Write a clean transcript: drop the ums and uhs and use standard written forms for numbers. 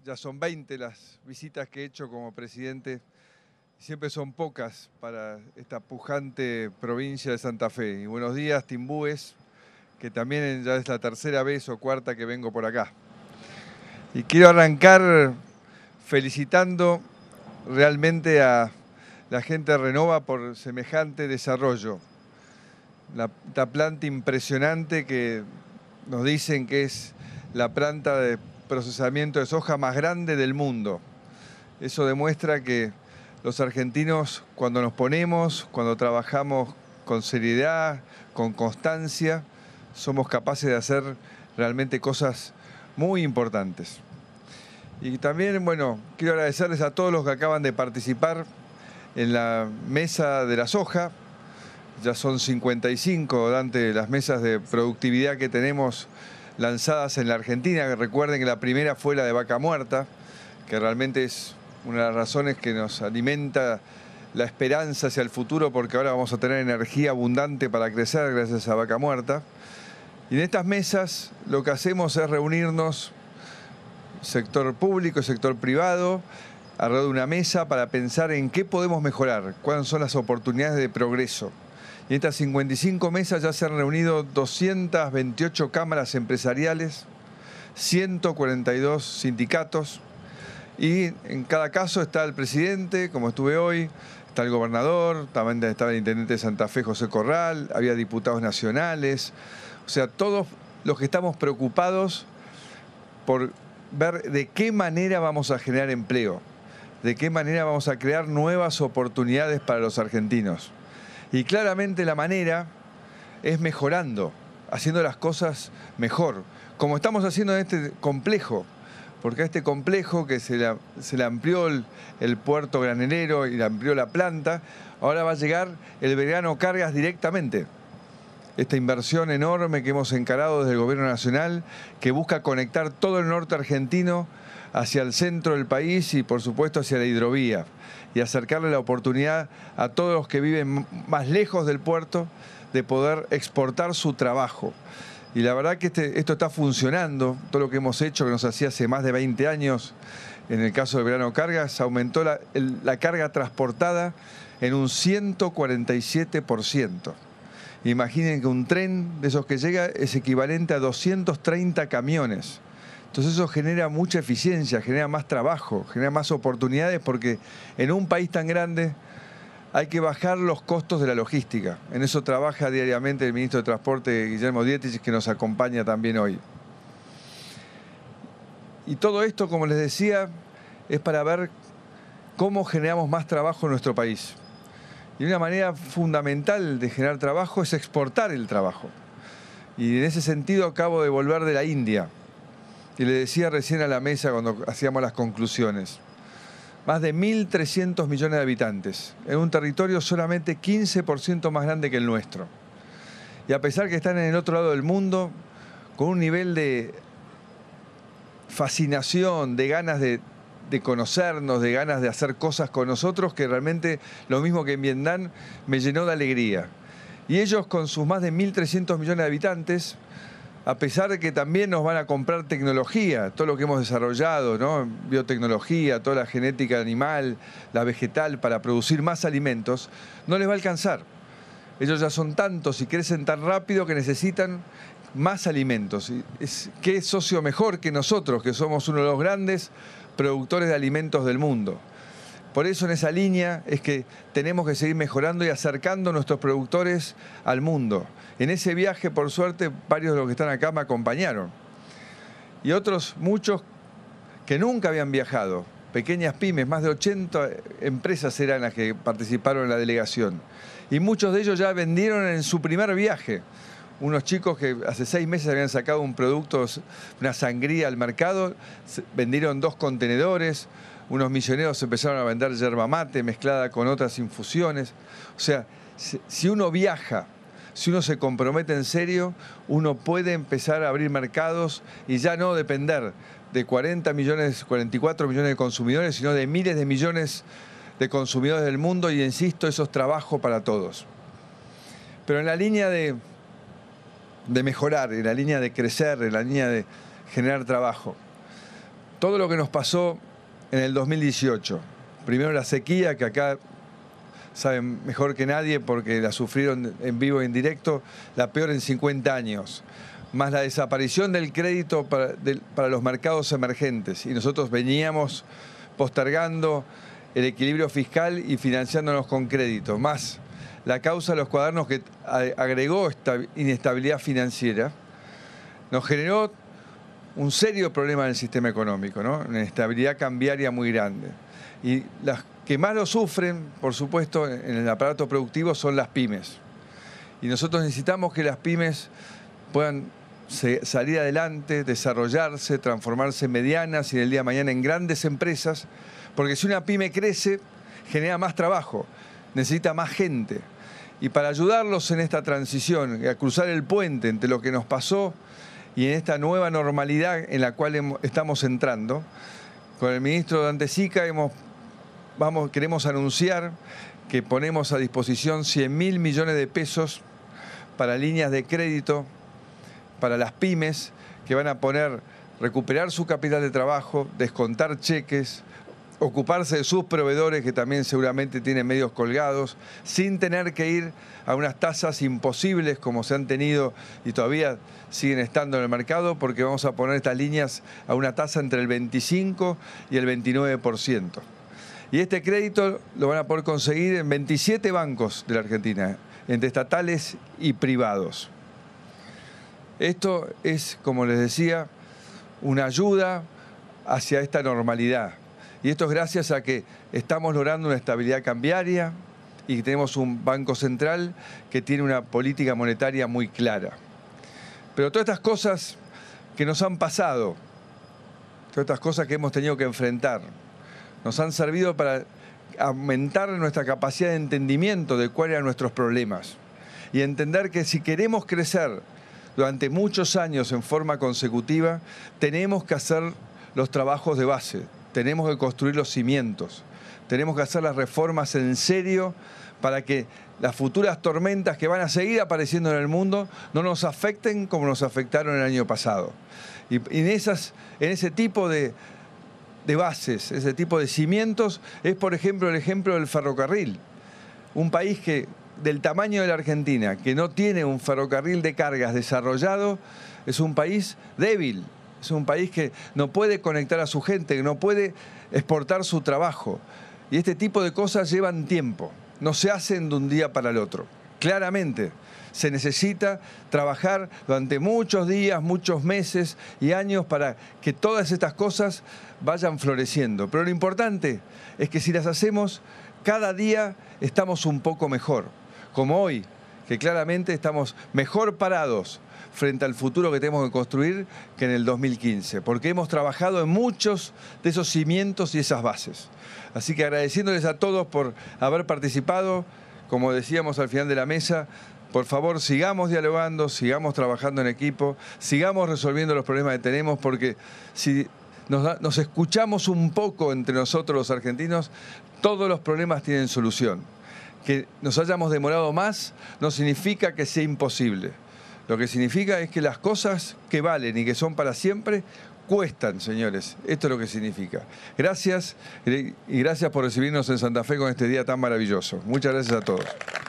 Ya son 20 las visitas que he hecho como presidente. Siempre son pocas para esta pujante provincia de Santa Fe. Y buenos días, Timbúes, que también ya es la tercera vez o cuarta que vengo por acá. Y quiero arrancar felicitando realmente a la gente de Renova por semejante desarrollo. La planta impresionante que nos dicen que es la planta de procesamiento de soja más grande del mundo. Eso demuestra que los argentinos, cuando nos ponemos, cuando trabajamos con seriedad, con constancia, somos capaces de hacer realmente cosas muy importantes. Y también, bueno, quiero agradecerles a todos los que acaban de participar en la mesa de la soja. Ya son 55, Dante, las mesas de productividad que tenemos lanzadas en la Argentina. Recuerden que la primera fue la de vaca muerta, que realmente es una de las razones que nos alimenta la esperanza hacia el futuro, porque ahora vamos a tener energía abundante para crecer gracias a vaca muerta. Y en estas mesas lo que hacemos es reunirnos, sector público y sector privado, alrededor de una mesa para pensar en qué podemos mejorar, cuáles son las oportunidades de progreso. Y en estas 55 mesas ya se han reunido 228 cámaras empresariales, 142 sindicatos, y en cada caso está el presidente, como estuve hoy, está el gobernador, también estaba el intendente de Santa Fe, José Corral, había diputados nacionales, o sea, todos los que estamos preocupados por ver de qué manera vamos a generar empleo, de qué manera vamos a crear nuevas oportunidades para los argentinos. Y claramente la manera es mejorando, haciendo las cosas mejor, como estamos haciendo en este complejo, porque a este complejo que se le amplió el puerto granelero y le amplió la planta, ahora va a llegar el Belgrano Cargas directamente. Esta inversión enorme que hemos encarado desde el Gobierno Nacional, que busca conectar todo el norte argentino hacia el centro del país y por supuesto hacia la hidrovía, y acercarle la oportunidad a todos los que viven más lejos del puerto de poder exportar su trabajo. Y la verdad que esto está funcionando, todo lo que hemos hecho, que nos hacía hace más de 20 años, en el caso de Belgrano Cargas, aumentó la carga transportada en un 147%. Imaginen que un tren de esos que llega es equivalente a 230 camiones. Entonces eso genera mucha eficiencia, genera más trabajo, genera más oportunidades, porque en un país tan grande hay que bajar los costos de la logística. En eso trabaja diariamente el ministro de Transporte, Guillermo Dietrich, que nos acompaña también hoy. Y todo esto, como les decía, es para ver cómo generamos más trabajo en nuestro país. Y una manera fundamental de generar trabajo es exportar el trabajo. Y en ese sentido acabo de volver de la India. Y le decía recién a la mesa cuando hacíamos las conclusiones. Más de 1.300 millones de habitantes, en un territorio solamente 15% más grande que el nuestro. Y a pesar que están en el otro lado del mundo, con un nivel de fascinación, de ganas de conocernos, de ganas de hacer cosas con nosotros, que realmente lo mismo que en Vietnam me llenó de alegría. Y ellos, con sus más de 1.300 millones de habitantes, a pesar de que también nos van a comprar tecnología, todo lo que hemos desarrollado, ¿no? Biotecnología, toda la genética animal, la vegetal, para producir más alimentos, no les va a alcanzar. Ellos ya son tantos y crecen tan rápido que necesitan más alimentos. ¿Qué socio mejor que nosotros, que somos uno de los grandes productores de alimentos del mundo? Por eso en esa línea es que tenemos que seguir mejorando y acercando a nuestros productores al mundo. En ese viaje, por suerte, varios de los que están acá me acompañaron. Y otros, muchos que nunca habían viajado, pequeñas pymes, más de 80 empresas eran las que participaron en la delegación. Y muchos de ellos ya vendieron en su primer viaje. Unos chicos que hace 6 meses habían sacado un producto, una sangría al mercado, vendieron 2 contenedores. Unos misioneros empezaron a vender yerba mate mezclada con otras infusiones. O sea, si uno viaja, si uno se compromete en serio, uno puede empezar a abrir mercados y ya no depender de 40 millones, 44 millones de consumidores, sino de miles de millones de consumidores del mundo. Y insisto, eso es trabajo para todos. Pero en la línea de mejorar, en la línea de crecer, en la línea de generar trabajo, todo lo que nos pasó en el 2018. Primero la sequía, que acá saben mejor que nadie porque la sufrieron en vivo e en directo, la peor en 50 años. Más la desaparición del crédito para los mercados emergentes. Y nosotros veníamos postergando el equilibrio fiscal y financiándonos con crédito. Más la causa de los cuadernos que agregó esta inestabilidad financiera, nos generó un serio problema en el sistema económico, ¿no? Una inestabilidad cambiaria muy grande. Y las que más lo sufren, por supuesto, en el aparato productivo son las pymes. Y nosotros necesitamos que las pymes puedan salir adelante, desarrollarse, transformarse en medianas y del día de mañana en grandes empresas, porque si una pyme crece, genera más trabajo, necesita más gente. Y para ayudarlos en esta transición, a cruzar el puente entre lo que nos pasó y en esta nueva normalidad en la cual estamos entrando, con el ministro Dante Sica queremos anunciar que ponemos a disposición 100.000 millones de pesos para líneas de crédito para las pymes que van a recuperar su capital de trabajo, descontar cheques, ocuparse de sus proveedores que también seguramente tienen medios colgados, sin tener que ir a unas tasas imposibles como se han tenido y todavía siguen estando en el mercado, porque vamos a poner estas líneas a una tasa entre el 25 y el 29%. Y este crédito lo van a poder conseguir en 27 bancos de la Argentina, entre estatales y privados. Esto es, como les decía, una ayuda hacia esta normalidad. Y esto es gracias a que estamos logrando una estabilidad cambiaria y que tenemos un Banco Central que tiene una política monetaria muy clara. Pero todas estas cosas que nos han pasado, todas estas cosas que hemos tenido que enfrentar, nos han servido para aumentar nuestra capacidad de entendimiento de cuáles eran nuestros problemas y entender que si queremos crecer durante muchos años en forma consecutiva, tenemos que hacer los trabajos de base, tenemos que construir los cimientos, tenemos que hacer las reformas en serio para que las futuras tormentas que van a seguir apareciendo en el mundo no nos afecten como nos afectaron el año pasado. Y en ese tipo de bases, ese tipo de cimientos, es por ejemplo el ejemplo del ferrocarril. Un país del tamaño de la Argentina, que no tiene un ferrocarril de cargas desarrollado, es un país débil, es un país que no puede conectar a su gente, que no puede exportar su trabajo. Y este tipo de cosas llevan tiempo, no se hacen de un día para el otro. Claramente, se necesita trabajar durante muchos días, muchos meses y años para que todas estas cosas vayan floreciendo. Pero lo importante es que si las hacemos, cada día estamos un poco mejor. Como hoy, que claramente estamos mejor parados frente al futuro que tenemos que construir que en el 2015, porque hemos trabajado en muchos de esos cimientos y esas bases. Así que agradeciéndoles a todos por haber participado, como decíamos al final de la mesa, por favor sigamos dialogando, sigamos trabajando en equipo, sigamos resolviendo los problemas que tenemos, porque si nos escuchamos un poco entre nosotros los argentinos, todos los problemas tienen solución. Que nos hayamos demorado más no significa que sea imposible. Lo que significa es que las cosas que valen y que son para siempre cuestan, señores. Esto es lo que significa. Gracias y gracias por recibirnos en Santa Fe con este día tan maravilloso. Muchas gracias a todos.